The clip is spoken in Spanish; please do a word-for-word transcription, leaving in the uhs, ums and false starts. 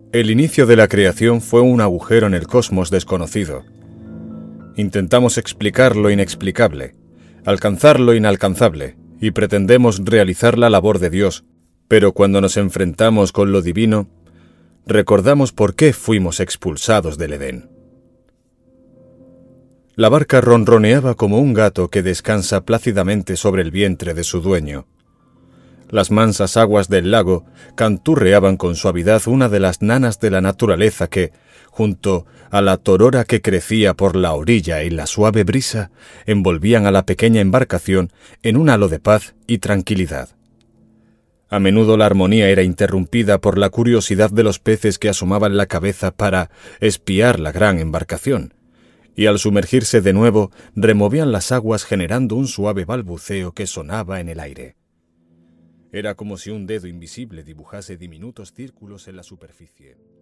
El inicio de la creación fue un agujero en el cosmos desconocido. Intentamos explicar lo inexplicable, alcanzar lo inalcanzable, y pretendemos realizar la labor de Dios, pero cuando nos enfrentamos con lo divino, recordamos por qué fuimos expulsados del Edén. La barca ronroneaba como un gato que descansa plácidamente sobre el vientre de su dueño. Las mansas aguas del lago canturreaban con suavidad una de las nanas de la naturaleza que, junto a la torora que crecía por la orilla y la suave brisa, envolvían a la pequeña embarcación en un halo de paz y tranquilidad. A menudo la armonía era interrumpida por la curiosidad de los peces que asomaban la cabeza para espiar la gran embarcación, y al sumergirse de nuevo removían las aguas generando un suave balbuceo que sonaba en el aire. Era como si un dedo invisible dibujase diminutos círculos en la superficie.